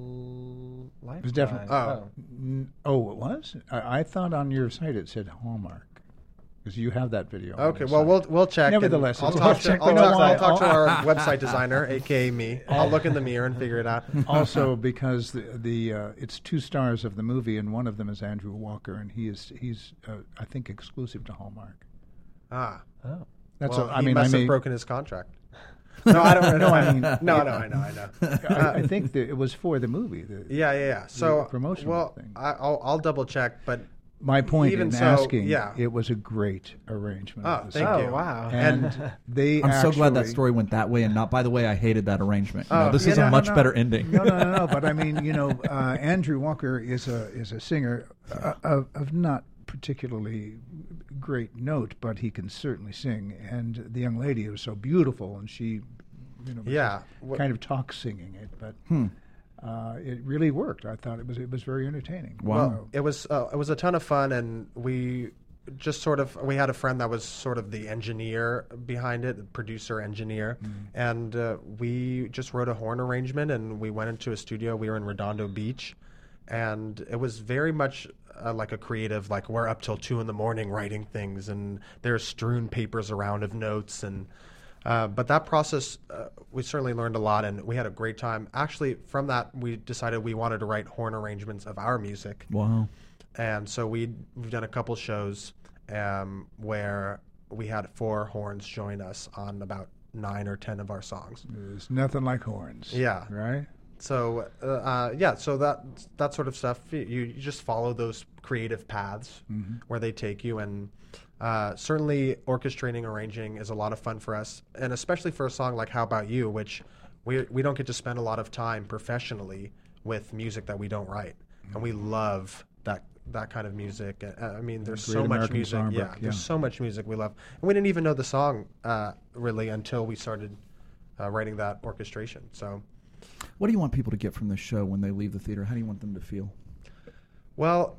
Ooh, It was definitely. Oh. N- oh, it was. I, I thought on your site it said Hallmark because you have that video. on Okay, your well, site. we'll we'll check. and Nevertheless, I'll it's- talk, we'll to, check I'll, the talk, website. I'll talk to our website designer, aka me. I'll look in the mirror and figure it out. Also, because the the uh, it's two stars of the movie, and one of them is Andrew Walker, and he is he's uh, I think exclusive to Hallmark. Ah, Oh. That's well, a, I he mean must I have mean broken his contract. No, I don't. No, I mean- no, no, I know, I know. I, I think that it was for the movie. The, Yeah, yeah, yeah. So, promotional well, thing. I, I'll, I'll double check, but My point Even in so, asking, yeah. it was a great arrangement. Oh, of the thank song. you. Oh, wow. And they I'm so glad that actually- story went that way, and not. By the way, I hated that arrangement. You know, Oh, this Yeah, is no, a no, much no. better ending. No, no, no, no. But I mean, you know, uh, Andrew Walker is a is a singer uh, of, of not particularly great note, but he can certainly sing. And the young lady was so beautiful, and she, you know, was Yeah. just Wha- kind of talk singing it, but. Hmm. Uh, it really worked. I thought it was it was very entertaining. Wow. So- it was uh, it was a ton of fun, and we just sort of we had a friend that was sort of the engineer behind it, the producer engineer, and uh, we just wrote a horn arrangement, and we went into a studio. We were in Redondo Beach, and it was very much uh, like a creative. Like we're up till two in the morning writing things, and there's strewn papers around of notes and. Uh, but that process, uh, we certainly learned a lot, and we had a great time. Actually, from that, we decided we wanted to write horn arrangements of our music. Wow. And so we we've done a couple shows um, where we had four horns join us on about nine or ten of our songs. There's nothing like horns. Yeah. Right? So uh, uh, yeah, so that that sort of stuff, you, you just follow those creative paths where they take you, and uh, certainly orchestrating, arranging is a lot of fun for us, and especially for a song like "How About You," which we we don't get to spend a lot of time professionally with music that we don't write, and we love that that kind of music. Uh, I mean, there's Great so much American music. Songbook, Yeah, yeah. there's so much music we love, and we didn't even know the song uh, really until we started uh, writing that orchestration. So. What do you want people to get from this show when they leave the theater? How do you want them to feel? Well,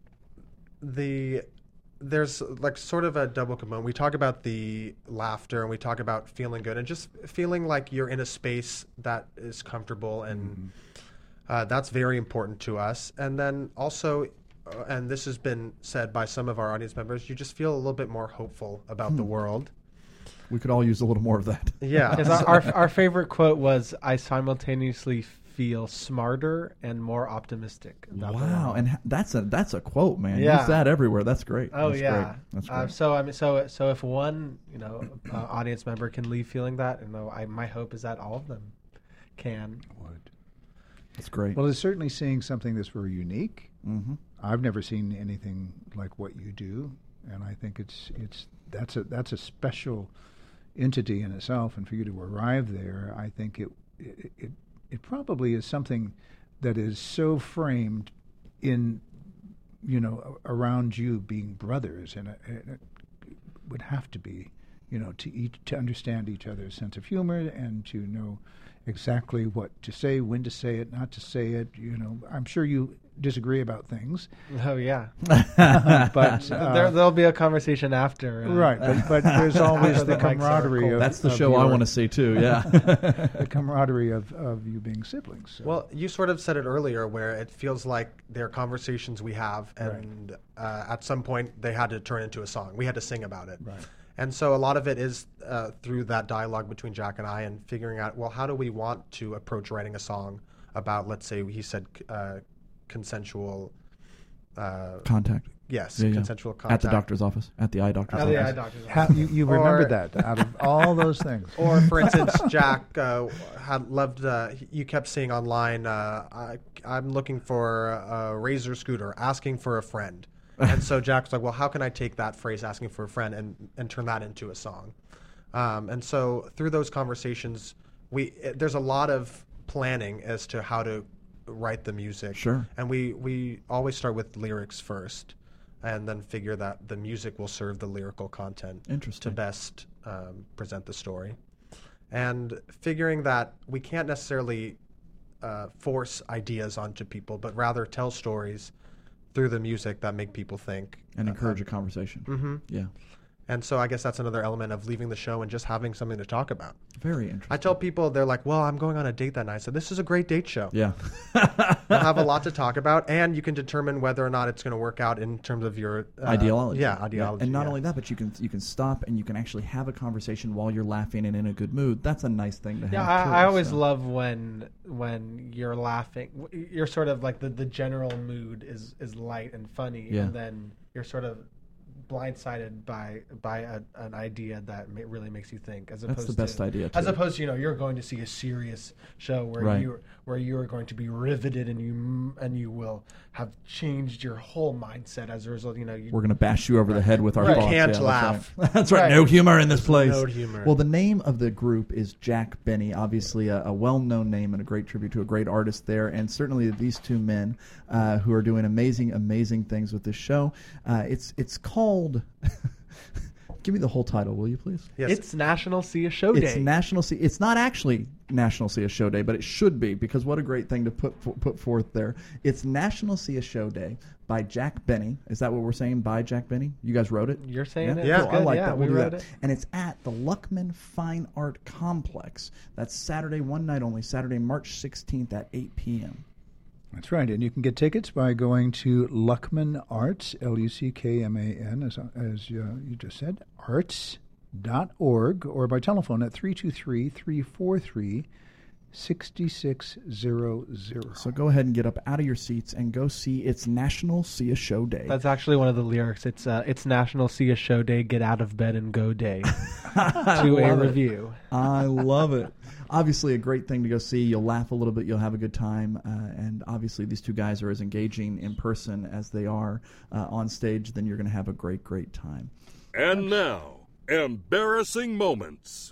the there's like sort of a double component. We talk about the laughter and we talk about feeling good and just feeling like you're in a space that is comfortable, and uh, that's very important to us. And then also, uh, and this has been said by some of our audience members, you just feel a little bit more hopeful about the world. We could all use a little more of that. Yeah. Because our, our our favorite quote was, "I simultaneously feel smarter and more optimistic." about the Wow, world." and h- that's a that's a quote, man. Yeah. Use that everywhere. That's great. Oh That's yeah. great. That's great. Uh, so I mean, so so if one you know uh, audience member can leave feeling that, you know, I my hope is that all of them can. Would. That's great. Well, it's certainly seeing something that's very unique. hmm I've never seen anything like what you do, and I think it's it's that's a that's a special entity in itself. And for you to arrive there, I think it it it, it probably is something that is so framed in, you know, around you being brothers, and it, it would have to be, you know, to each to understand each other's sense of humor and to know exactly what to say, when to say it, not to say it. You know, I'm sure you disagree about things, Oh yeah. but uh, there there'll be a conversation after. uh, right. But, but there's always After the the mics are camaraderie cold. of That's the of show I your- want to see too. Yeah. the camaraderie of, of you being siblings. So. Well, you sort of said it earlier, where it feels like there are conversations we have, and uh, at some point they had to turn into a song. We had to sing about it. Right. And so a lot of it is uh, through that dialogue between Jack and I, and figuring out, well, how do we want to approach writing a song about, let's say, he said uh, consensual. Uh, Contact. yes, Yeah, yeah. consensual contact. At the doctor's office. At the eye doctor's Oh, office. the eye doctor's How, office. you you Or- remembered that out of all those things. Or, for instance, Jack uh, had loved. Uh, you kept seeing online. Uh, I, I'm looking for a Razor scooter, asking for a friend, and so Jack's like, "Well, how can I take that phrase, asking for a friend, and and turn that into a song?" Um, and so through those conversations, we it, there's a lot of planning as to how to write the music. Sure. And we we always start with lyrics first, and then figure that the music will serve the lyrical content Interesting. to best um, present the story, and figuring that we can't necessarily uh, force ideas onto people, but rather tell stories through the music that make people think And encourage a conversation. hmm Yeah. And so I guess that's another element of leaving the show and just having something to talk about. Very interesting. I tell people, they're like, well, I'm going on a date that night. So this is a great date show. Yeah. You'll have a lot to talk about, and you can determine whether or not it's going to work out in terms of your uh, ideology. Yeah, ideology. And not yeah. only that, but you can you can stop and you can actually have a conversation while you're laughing and in a good mood. That's a nice thing to have. Yeah, I, too, I always so. love when when you're laughing. You're sort of like the, the general mood is, is light and funny, Yeah. and then you're sort of blindsided by by a, an idea that ma- really makes you think. As opposed That's the best to, idea, As too. opposed to, you know, you're going to see a serious show where Right. you where you are going to be riveted and you and you will have changed your whole mindset as a result. You know, you, We're going to bash you over the head with our Right. thoughts. Can't Yeah, laugh. That's right. That's right. Right. No humor in this place. no humor. Well, the name of the group is Jack Benny. Obviously, a, a well-known name and a great tribute to a great artist there. And certainly these two men uh, who are doing amazing, amazing things with this show. Uh, it's it's called. Give me the whole title, will you, please? Yes. it's National See a Show It's Day. National See. It's not actually National See a Show Day, but it should be, because what a great thing to put put forth there. It's National See a Show Day by Jack Benny. Is that what we're saying? By Jack Benny? You guys wrote it? You're saying yeah? it? Yeah. Cool. Good. I like Yeah, that. We'll we do wrote that. it. And it's at the Luckman Fine Art Complex. That's Saturday, one night only, Saturday, March sixteenth at eight p.m. That's right, and you can get tickets by going to Luckman Arts, L U C K M A N, as, as uh, you just said, arts dot org, or by telephone at three two three, three four three, six six zero zero. So go ahead and get up out of your seats and go see It's National See a Show Day. That's actually one of the lyrics. It's uh, it's National See a Show Day, Get Out of Bed and Go Day. To a love it. review. I love it. Obviously, a great thing to go see. You'll laugh a little bit. You'll have a good time. Uh, and obviously, these two guys are as engaging in person as they are uh, on stage. Then you're going to have a great, great time. And now, embarrassing moments.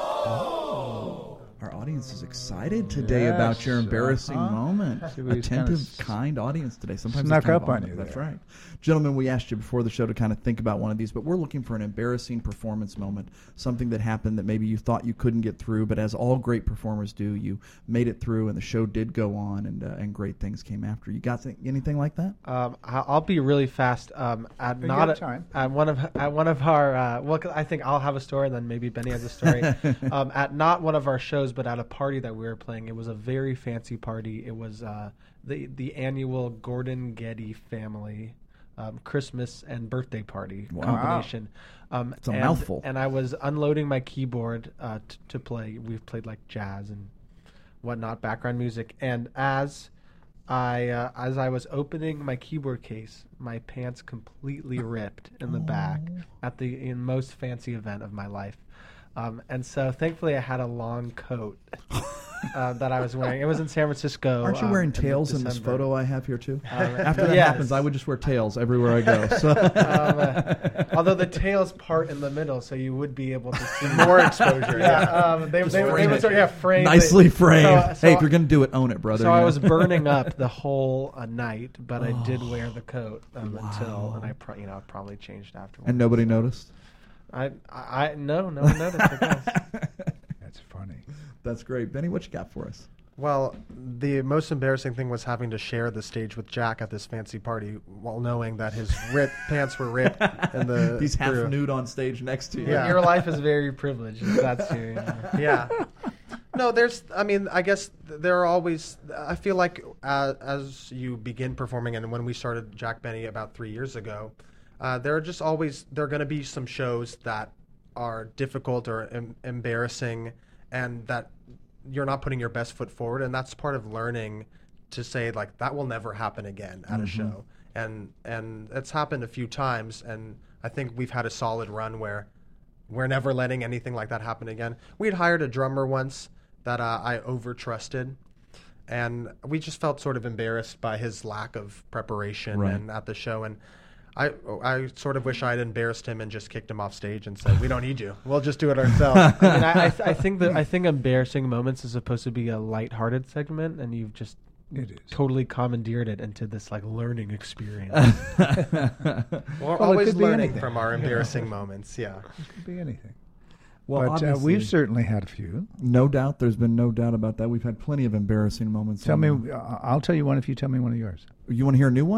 Our audience is excited today Yes, about your embarrassing uh-huh. moment. See, we Attentive, kind of s- kind audience today. Sometimes snuck it's kind up of on odd. you That's there. right. Gentlemen, we asked you before the show to kind of think about one of these, but we're looking for an embarrassing performance moment, something that happened that maybe you thought you couldn't get through, but as all great performers do, you made it through and the show did go on, and uh, and great things came after. You got th- anything like that? Um, I- I'll be really fast. Um, at You not have a- time. at one of at one of our uh, well, 'cause I think I'll have a story, and then maybe Benny has a story. um, at not one of our shows, but at a party that we were playing. It was a very fancy party. It was uh, the the annual Gordon Getty family um, Christmas and birthday party Wow. combination. Um, It's a and, mouthful. And I was unloading my keyboard uh, t- to play. We've played like jazz and whatnot, background music, and as I uh, as I was opening my keyboard case, my pants completely ripped in the back at the in most fancy event of my life, um, and so thankfully I had a long coat uh, that I was wearing. It was in San Francisco. Aren't you um, wearing in tails in this December. photo I have here too? Um, After that yes. happens, I would just wear tails everywhere I go. So. Um, uh, although the tails part in the middle, so you would be able to see More exposure. Yeah, Yeah. um, they, they, they, frame would it. sort of, yeah, frame Nicely it. framed. So- so hey, if you're going to do it, own it, brother. So you I know? was burning up the whole uh, night, but I did wear the coat um, Wow. until, and I, pro- you know, probably changed afterwards. And nobody noticed? I, I, I no, no one noticed. I guess. That's funny. That's great. Benny, what you got for us? Well, the most embarrassing thing was having to share the stage with Jack at this fancy party while knowing that his rip pants were ripped and the He's half through. nude on stage next to you. Yeah. Your life is very privileged. If that's you. you know. Yeah. No, there's. I mean, I guess there are always. I feel like uh, as you begin performing, and when we started Jack Benny about three years ago, uh, there are just always there are going to be some shows that are difficult or em- embarrassing, and that you're not putting your best foot forward, and that's part of learning to say like that will never happen again at a show, and and it's happened a few times, and I think we've had a solid run where we're never letting anything like that happen again. We'd hired a drummer once that uh, I over-trusted, and we just felt sort of embarrassed by his lack of preparation Right. and at the show. And I I sort of wish I had embarrassed him and just kicked him off stage and said, "We don't need you. We'll just do it ourselves." I mean, I, I, th- I think that I think embarrassing moments is supposed to be a lighthearted segment, and you've just It is. totally commandeered it into this like learning experience. We're Well, it always could be learning anything. from our embarrassing moments. Yeah. It could be anything. Well, but uh, obviously, we've certainly had a few. no doubt. There's been no doubt about that. We've had plenty of embarrassing moments. Tell on me, the- uh, I'll tell you one if you tell me one of yours. You want to hear a new one?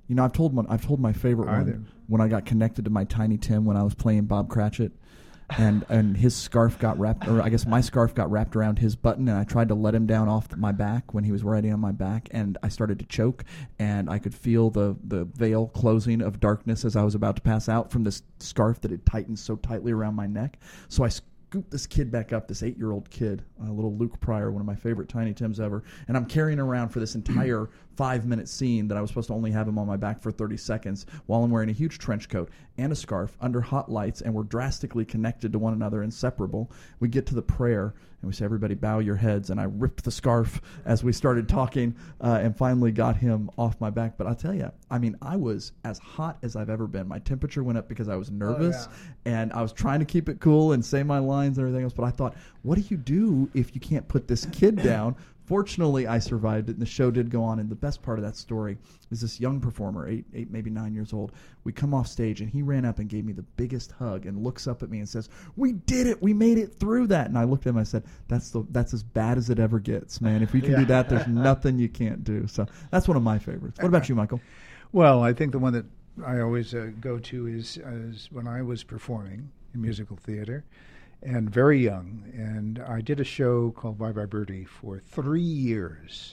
You know, I've told one, I've told my favorite Are one there? when I got connected to my Tiny Tim when I was playing Bob Cratchit, and and his scarf got wrapped, or I guess my scarf got wrapped around his button, and I tried to let him down off my back when he was riding on my back, and I started to choke, and I could feel the the veil closing of darkness as I was about to pass out from this scarf that had tightened so tightly around my neck. So I scooped this kid back up, this eight-year-old kid, uh, little Luke Pryor, one of my favorite Tiny Tims ever, and I'm carrying around for this entire five-minute scene that I was supposed to only have him on my back for thirty seconds while I'm wearing a huge trench coat and a scarf under hot lights, and we're drastically connected to one another, inseparable. We get to the prayer, and we say, everybody bow your heads, and I ripped the scarf as we started talking uh, and finally got him off my back. But I'll tell you, I mean, I was as hot as I've ever been. My temperature went up because I was nervous, Oh, and I was trying to keep it cool and say my lines and everything else, but I thought, what do you do if you can't put this kid down? Fortunately, I survived it, and the show did go on, and the best part of that story is this young performer, eight, eight, maybe nine years old. We come off stage, and he ran up and gave me the biggest hug and looks up at me and says, we did it! We made it through that! And I looked at him and I said, that's the that's as bad as it ever gets, man. If we can Yeah. do that, there's nothing you can't do. So that's one of my favorites. What about you, Michael? Well, I think the one that I always uh, go to is, is when I was performing in musical theater, and very young, and I did a show called Bye Bye Birdie for three years.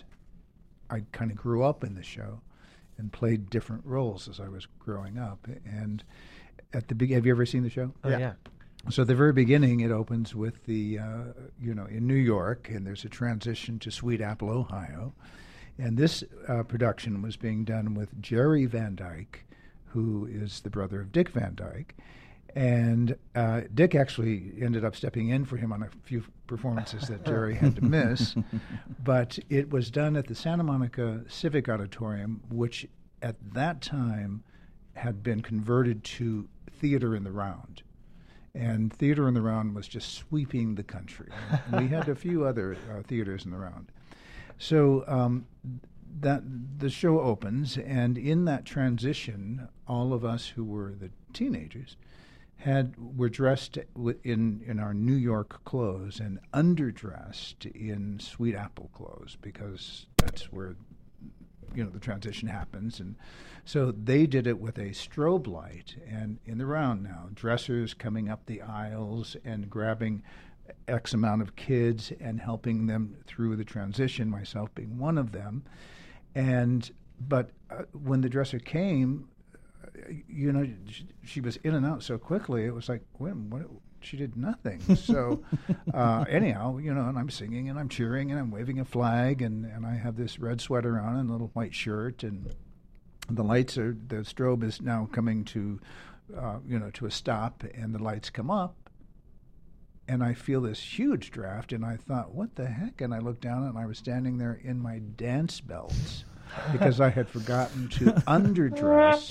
I kind of grew up in the show and played different roles as I was growing up. And at the be- have you ever seen the show? Oh, yeah. So at the very beginning, it opens with the, uh, you know, in New York, and there's a transition to Sweet Apple, Ohio. And this uh, production was being done with Jerry Van Dyke, who is the brother of Dick Van Dyke. And uh, Dick actually ended up stepping in for him on a few performances that Jerry had to miss. But it was done at the Santa Monica Civic Auditorium, which at that time had been converted to Theater in the Round. And Theater in the Round was just sweeping the country. We had a few other uh, theaters in the round. So um, that the show opens, and in that transition, all of us who were the teenagers had were dressed w- in in our New York clothes and underdressed in Sweet Apple clothes, because that's where, you know, the transition happens. And so they did it with a strobe light, and in the round now, dressers coming up the aisles and grabbing X amount of kids and helping them through the transition, myself being one of them. And but uh, when the dresser came, uh, you know, she, she was in and out so quickly. It was like, when what? She did nothing. So uh, anyhow, you know, and I'm singing and I'm cheering and I'm waving a flag, and, and I have this red sweater on and a little white shirt, and the lights are, the strobe is now coming to, uh, you know, to a stop, and the lights come up, and I feel this huge draft, and I thought, what the heck? And I looked down, and I was standing there in my dance belts because I had forgotten to underdress.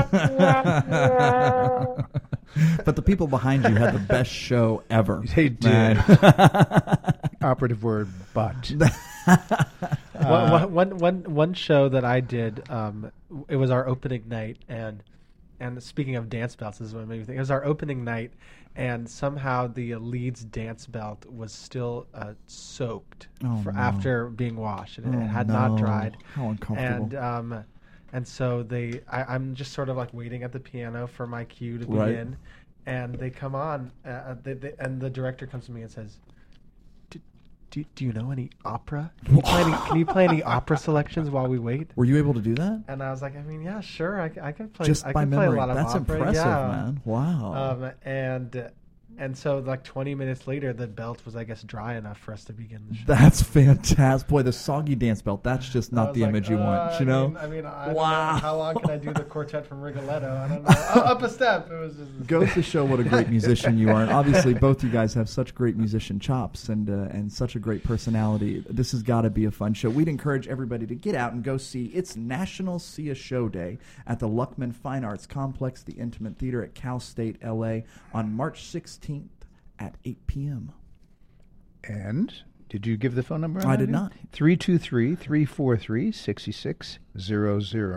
But the people behind you had the best show ever. They did. Man. Operative word, but. one, one, one, one, one show that I did, um, it was our opening night, and and speaking of dance belts, this is what made me think. It was our opening night, and somehow the lead's dance belt was still uh, soaked Oh, for no. after being washed, and Oh, it had no. not dried. How uncomfortable. And um, and so they, I, I'm just sort of like waiting at the piano for my cue to Right. begin, and they come on, uh, they, they, and the director comes to me and says, "Do, do, do you know any opera? Can you, play any, can you play any opera selections while we wait?" Were you able to do that? And I was like, I mean, yeah, sure, I, c- I can play. Just I by can memory. play a lot of That's opera. impressive, yeah. man. Wow. Um, and uh, and so like twenty minutes later, the belt was, I guess, dry enough for us to begin the show. That's fantastic. Boy, the soggy dance belt, that's just I not was the like, image you uh, want, you I know? mean, I mean, I don't Wow. know how long can I do the quartet from Rigoletto? I don't know. Oh, up a step. It was just Goes to show what a great musician you are. And obviously, both you guys have such great musician chops and uh, and such a great personality. This has got to be a fun show. We'd encourage everybody to get out and go see. It's National See a Show Day at the Luckman Fine Arts Complex, the Intimate Theater at Cal State L A on March sixteenth at eight p.m. And did you give the phone number? I did not. three two three, three four three, six six zero zero.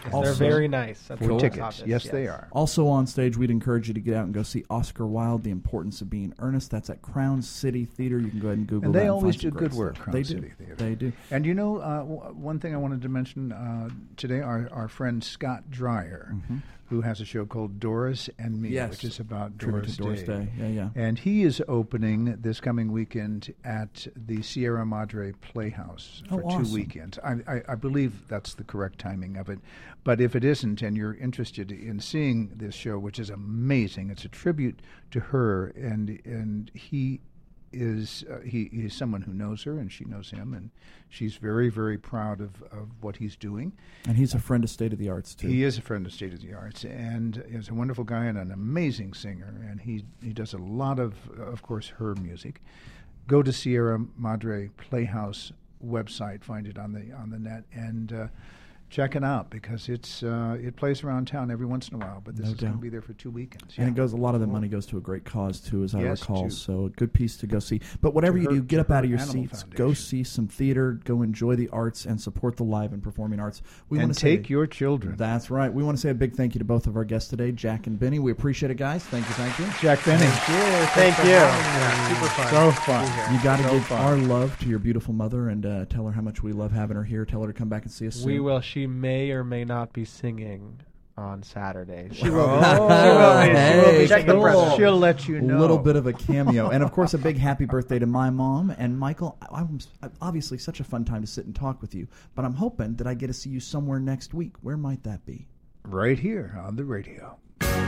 They're Also- very nice. at the For box tickets. office, Yes, they are. Also on stage, we'd encourage you to get out and go see Oscar Wilde, The Importance of Being Earnest. That's at Crown City Theater. You can go ahead and Google And that. they and always find some do great good work, stuff. Crown They City do. Theater. They do. And you know, uh, w- one thing I wanted to mention uh, today, our, our friend Scott Dreyer, who has a show called Doris and Me, Yes. which is about Tribute Doris, to Doris Day. Yeah, yeah. And he is opening this coming weekend at the Sierra Madre Playhouse Oh, for two awesome. weekends. I, I, I believe that's the correct timing of it. But if it isn't, and you're interested in seeing this show, which is amazing, it's a tribute to her, and and he is uh, he is someone who knows her, and she knows him, and she's very, very proud of, of what he's doing. And he's a friend of State of the Arts, too. He is a friend of State of the Arts, and is a wonderful guy and an amazing singer. And he he does a lot of, of course, her music. Go to Sierra Madre Playhouse website, find it on the on the net, and uh, check it out, because it's uh, it plays around town every once in a while. But this No is going to doubt. be there for two weekends. And yeah. it goes. A lot of the money goes to a great cause too, as I Yes, recall. to- So a good piece to go see. But whatever to you her- do, get to up out her of your Animal seats, go Foundation. see some theater, go enjoy the arts, and support the live and performing arts. We and want to say, take your children. That's right. We want to say a big thank you to both of our guests today, Jack and Benny. We appreciate it, guys. Thank you, thank you. Jack Benny. Thank you. Yeah, super fun. So to be fun. here. You got to So give fun. our love to your beautiful mother and uh, tell her how much we love having her here. Tell her to come back and see us soon. We will. She may or may not be singing on Saturday. She will be. Oh, She will be. She will be. hey, Check the cool. presser. She'll let you A know. little bit of a cameo. And, of course, a big happy birthday to my mom. And, Michael, I- I'm s- obviously such a fun time to sit and talk with you. But I'm hoping that I get to see you somewhere next week. Where might that be? right here on the radio.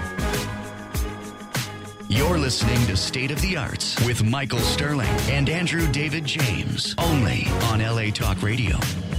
You're listening to State of the Arts with Michael Sterling and Andrew David James, only on L A Talk Radio.